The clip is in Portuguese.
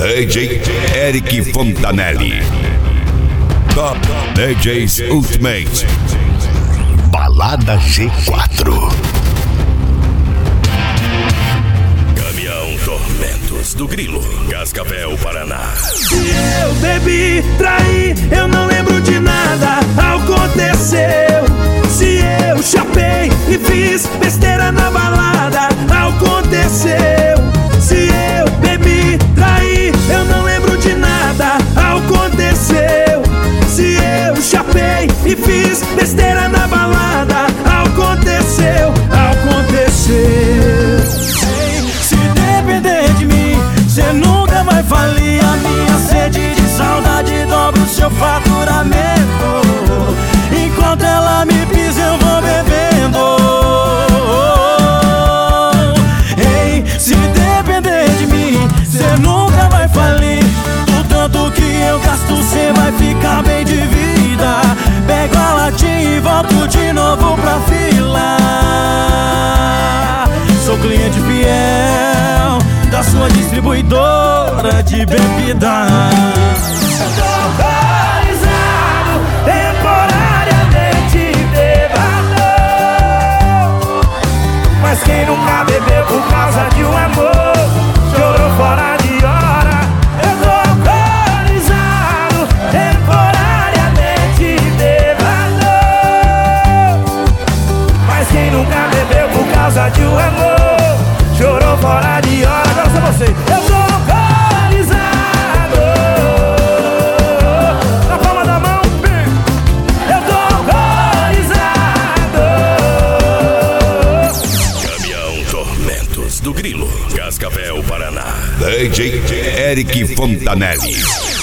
DJ Eric Fontanelli. Top DJs Ultimate. Balada G4. Caminhão Tormentos do Grilo, Cascavel, Paraná. Se eu bebi, traí, eu não lembro de nada aconteceu. Se eu chapei e fiz besteira na balada, aconteceu. Se eu bebi, traí, eu não lembro de nada aconteceu. Se eu chapei e fiz besteira na balada, aconteceu, aconteceu. Se depender de mim, cê nunca vai falir. A minha sede de saudade dobra o seu faturamento. Enquanto ela me pisa, eu vou bebendo. Ei, se depender de mim, cê nunca vai falir. O tanto que eu gasto, cê vai ficar bem de vida. Pego a latinha e volto de novo pra fila. Sou cliente fiel da sua distribuidora de bebida. Tô autorizado temporariamente bêbado. Mas quem nunca bebeu por causa de um amor chorou fora de hora. Eu tô autorizado temporariamente bêbado. Mas quem nunca bebeu por causa de um amor chorou fora de hora. Agora só você. Eu tô alcoolizado. Na palma da mão, eu tô alcoolizado. Caminhão Tormentos do Grilo, Cascavel, Paraná. DJ Eric Fontanelli.